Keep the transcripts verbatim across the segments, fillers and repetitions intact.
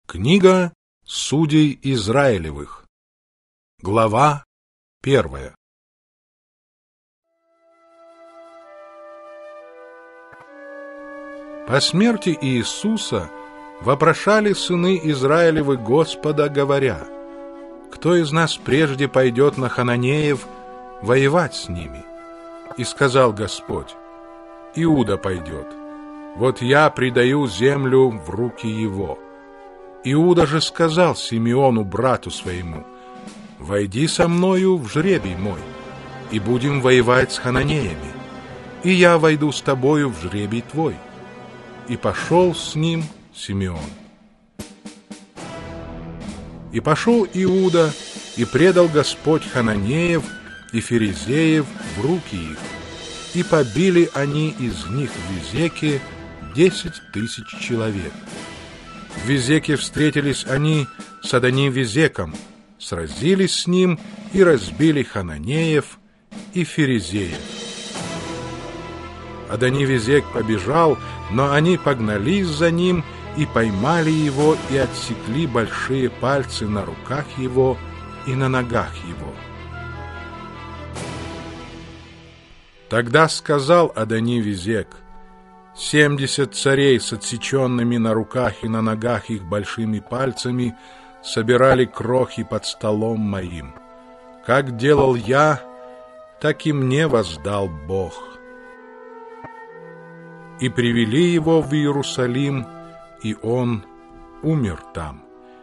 Книга Судей Израилевых. Глава первая. По смерти Иисуса вопрошали сыны Израилевы Господа, говоря: «Кто из нас прежде пойдет на Хананеев воевать с ними?» И сказал Господь: «Иуда пойдет. Вот я предаю землю в руки его». Иуда же сказал Симеону, брату своему: «Войди со мною в жребий мой, и будем воевать с хананеями, и я войду с тобою в жребий твой». И пошел с ним Симеон. И пошел Иуда, и предал Господь хананеев и ферезеев в руки их, и побили они из них в Везеке десять тысяч человек. В Везеке встретились они с Адони-Везеком, сразились с ним и разбили хананеев и ферезеев. Адони-Везек побежал, но они погнались за ним и поймали его и отсекли большие пальцы на руках его и на ногах его. Тогда сказал Адони-Везек: «Семьдесят царей с отсеченными на руках и на ногах их большими пальцами собирали крохи под столом моим. Как делал я, так и мне воздал Бог». И привели его в Иерусалим, и он умер там.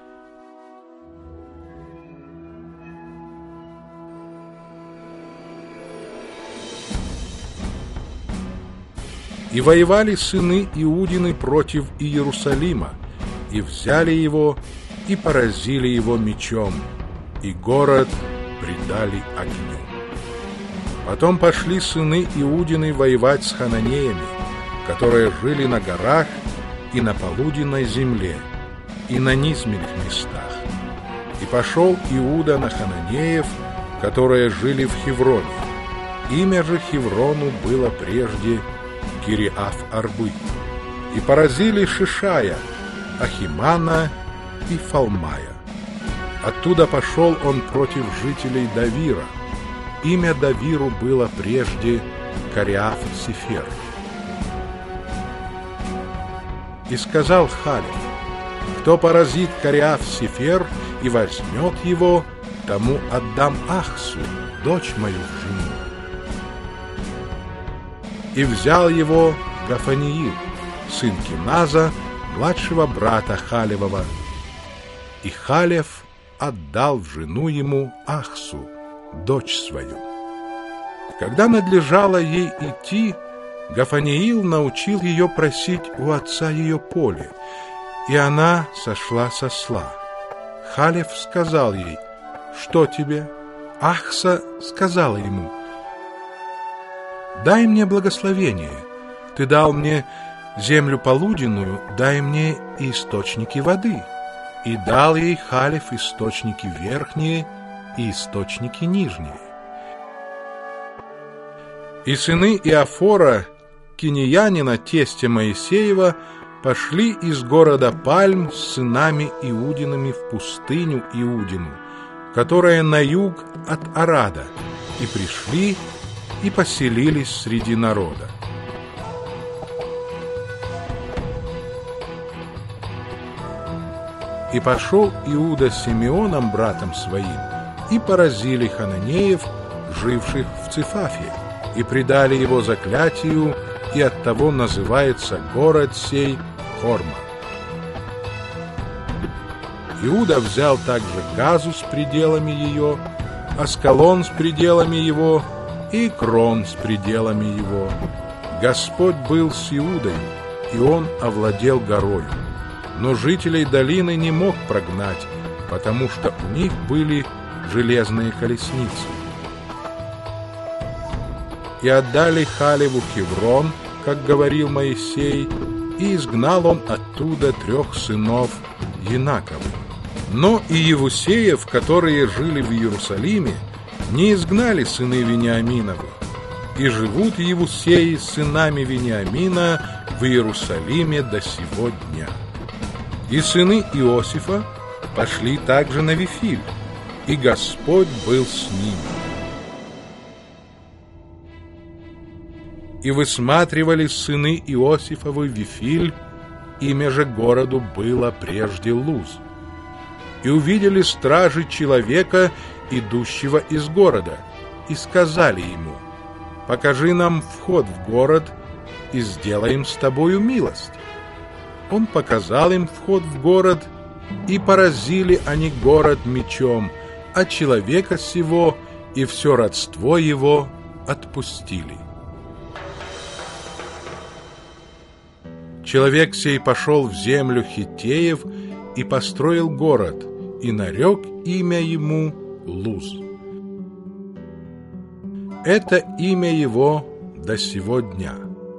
И воевали сыны Иудины против Иерусалима, и взяли его, и поразили его мечом, и город предали огню. Потом пошли сыны Иудины воевать с хананеями, которые жили на горах и на полуденной земле, и на низменных местах. И пошел Иуда на хананеев, которые жили в Хевроне. Имя же Хеврону было прежде Кириаф-Арбы. И поразили Шишая, Ахимана и Фалмая. Оттуда пошел он против жителей Давира. Имя Давиру было прежде Кариаф-Сефер. И сказал Халев: «Кто поразит Кариаф-Сефер и возьмет его, тому отдам Ахсу, дочь мою, в жену». И взял его Гафаниил, сын Киназа, младшего брата Халевова. И Халев отдал в жену ему Ахсу, дочь свою. Когда надлежало ей идти, Гафаниил научил ее просить у отца ее поле, и она сошла с осла. Халев сказал ей: «Что тебе?» Ахса сказала ему: «Дай мне благословение. Ты дал мне землю полуденную, дай мне и источники воды». И дал ей Халев источники верхние и источники нижние. И сыны Иофора, кинеянина, тестя Моисеева, пошли из города Пальм с сынами Иудиными в пустыню Иудину, которая на юг от Арада, и пришли и поселились среди народа. И пошел Иуда с Симеоном, братом своим, и поразили хананеев, живших в Цифафе, и предали его заклятию, и оттого называется город сей Хорма. Иуда взял также Газу с пределами ее, Аскалон с пределами его, и Крон с пределами его. Господь был с Иудой, и он овладел горою. Но жителей долины не мог прогнать, потому что у них были железные колесницы. И отдали Халеву Хеврон, как говорил Моисей, и изгнал он оттуда трех сынов Янаковых. Но и Евусеев, которые жили в Иерусалиме, не изгнали сыны Вениаминовы, и живут Евусеи с сынами Вениамина в Иерусалиме до сего дня. И сыны Иосифа пошли также на Вифиль, и Господь был с ними. И высматривали сыны Иосифовы Вифиль, имя же городу было прежде Луз. И увидели стражи человека, идущего из города, и сказали ему: «Покажи нам вход в город, и сделаем с тобою милость». Он показал им вход в город, и поразили они город мечом, а человека сего и все родство его отпустили. Человек сей пошел в землю Хиттеев и построил город, и нарек имя ему Луз. Это имя его до сего дня.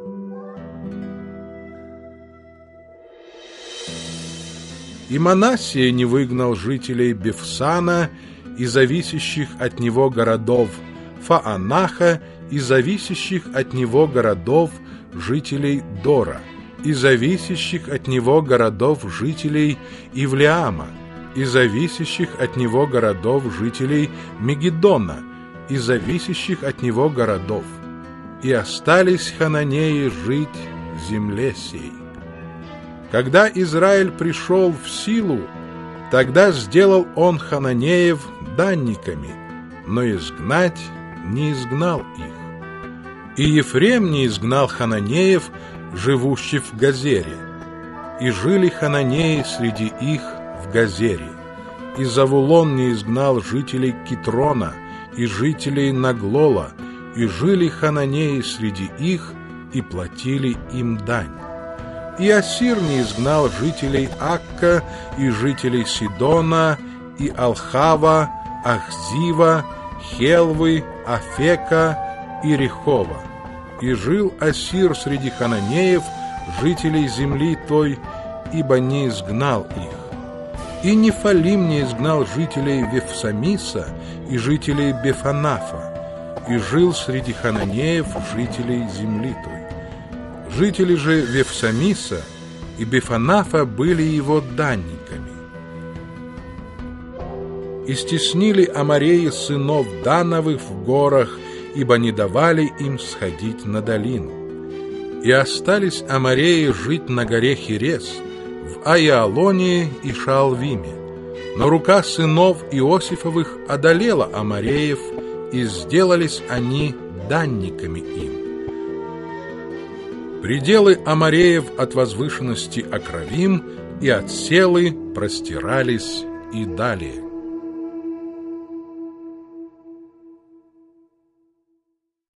И Манассия не выгнал жителей Бефсана и зависящих от него городов, Фаанаха и зависящих от него городов жителей Дора, и зависящих от него городов жителей Ивлеама, и зависящих от него городов жителей Мегиддона, и зависящих от него городов. И остались хананеи жить в земле сей. Когда Израиль пришел в силу, тогда сделал он хананеев данниками, но изгнать не изгнал их. И Ефрем не изгнал хананеев, живущих в Газере, и жили хананеи среди их в Газере. И Завулон не изгнал жителей Китрона и жителей Наглола, и жили хананеи среди их, и платили им дань. И Ассир не изгнал жителей Акка и жителей Сидона, и Алхава, Ахзива, Хелвы, Афека и Рехова. И жил Ассир среди хананеев, жителей земли той, ибо не изгнал их. И Нефалим не изгнал жителей Вефсамиса и жителей Бефанафа, и жил среди хананеев, жителей земли той. Жители же Вефсамиса и Бефанафа были его данниками. И стеснили амореи сынов Дановых в горах, ибо не давали им сходить на долину. И остались амореи жить на горе Херес, в Аиалоне и Шаалвиме. Но рука сынов Иосифовых одолела амореев, и сделались они данниками им. Пределы амореев от возвышенности Акравим и от Селы простирались и далее.